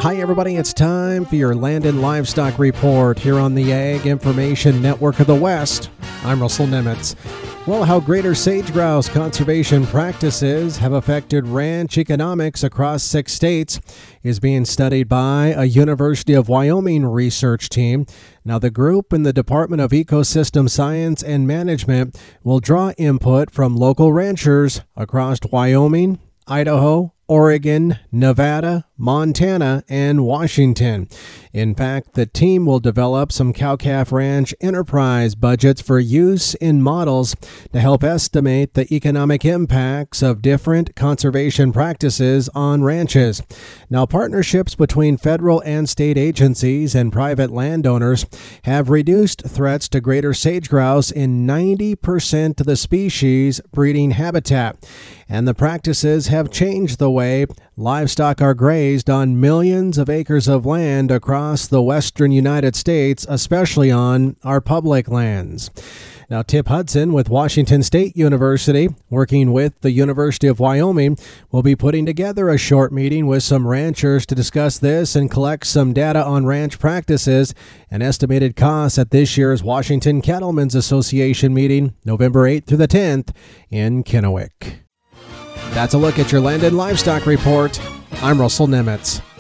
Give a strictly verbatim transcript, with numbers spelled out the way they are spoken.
Hi, everybody. It's time for your Land and Livestock Report here on the Ag Information Network of the West. I'm Russell Nemitz. Well, how greater sage-grouse conservation practices have affected ranch economics across six states is being studied by a University of Wyoming research team. Now, the group in the Department of Ecosystem Science and Management will draw input from local ranchers across Wyoming, Idaho, Oregon, Nevada, Montana, and Washington. In fact, the team will develop some cow-calf ranch enterprise budgets for use in models to help estimate the economic impacts of different conservation practices on ranches. Now, partnerships between federal and state agencies and private landowners have reduced threats to greater sage-grouse in ninety percent of the species' breeding habitat, and the practices have changed the way livestock are grazed on millions of acres of land across the western United States, especially on our public lands. Now, Tip Hudson with Washington State University, working with the University of Wyoming, will be putting together a short meeting with some ranchers to discuss this and collect some data on ranch practices and estimated costs at this year's Washington Cattlemen's Association meeting, November eighth through the tenth in Kennewick. That's a look at your Land and Livestock Report. I'm Russell Nemitz.